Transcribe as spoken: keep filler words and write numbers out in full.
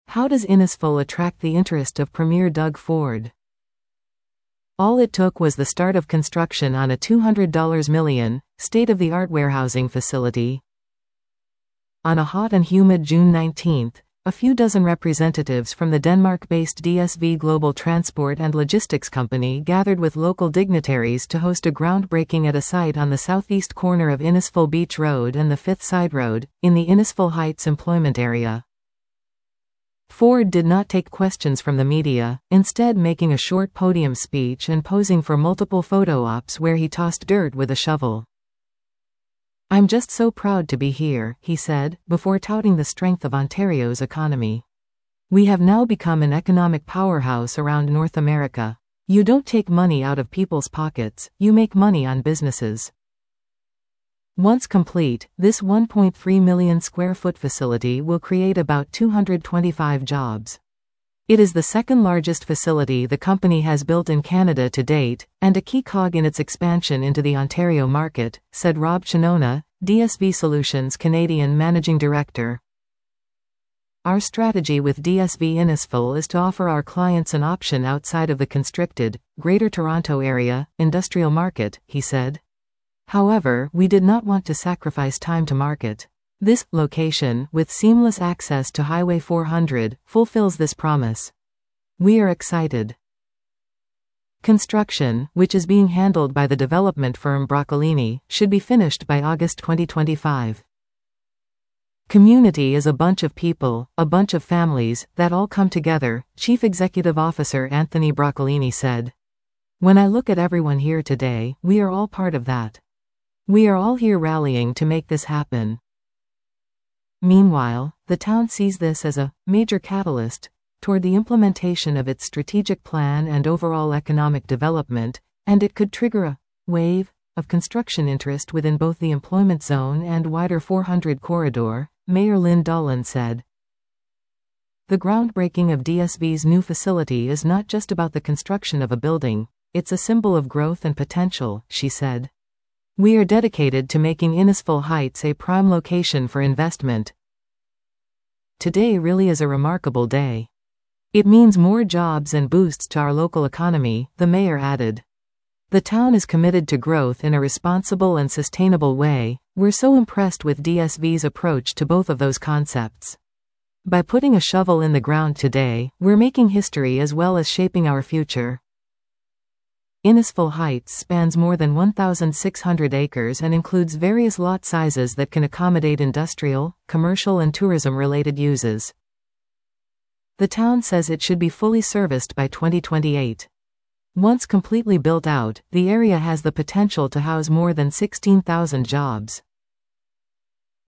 How does Innisfil attract the interest of Premier Doug Ford? All it took was the start of construction on a two hundred million dollars, state-of-the-art warehousing facility. On a hot and humid June nineteenth, a few dozen representatives from the Denmark-based D S V Global Transport and Logistics Company gathered with local dignitaries to host a groundbreaking at a site on the southeast corner of Innisfil Beach Road and the Fifth Side Road, in the Innisfil Heights employment area. Ford did not take questions from the media, instead making a short podium speech and posing for multiple photo ops where he tossed dirt with a shovel. "I'm just so proud to be here," he said, before touting the strength of Ontario's economy. "We have now become an economic powerhouse around North America. You don't take money out of people's pockets, you make money on businesses." Once complete, this one point three million square foot facility will create about two hundred twenty-five jobs. It is the second largest facility the company has built in Canada to date, and a key cog in its expansion into the Ontario market, said Rob Chinona, D S V Solutions Canadian Managing Director. "Our strategy with D S V Innisfil is to offer our clients an option outside of the constricted, Greater Toronto Area, industrial market," he said. "However, we did not want to sacrifice time to market. This location, with seamless access to Highway four hundred, fulfills this promise. We are excited." Construction, which is being handled by the development firm Broccolini, should be finished by August twenty twenty-five. "Community is a bunch of people, a bunch of families, that all come together," Chief Executive Officer Anthony Broccolini said. "When I look at everyone here today, we are all part of that. We are all here rallying to make this happen." Meanwhile, the town sees this as a major catalyst toward the implementation of its strategic plan and overall economic development, and it could trigger a wave of construction interest within both the employment zone and wider four hundred corridor, Mayor Lynn Dolan said. "The groundbreaking of D S V's new facility is not just about the construction of a building, it's a symbol of growth and potential," she said. "We are dedicated to making Innisfil Heights a prime location for investment. Today really is a remarkable day. It means more jobs and boosts to our local economy," the mayor added. "The town is committed to growth in a responsible and sustainable way. We're so impressed with D S V's approach to both of those concepts. By putting a shovel in the ground today, we're making history as well as shaping our future." Innisfil Heights spans more than one thousand six hundred acres and includes various lot sizes that can accommodate industrial, commercial and tourism-related uses. The town says it should be fully serviced by twenty twenty-eight. Once completely built out, the area has the potential to house more than sixteen thousand jobs.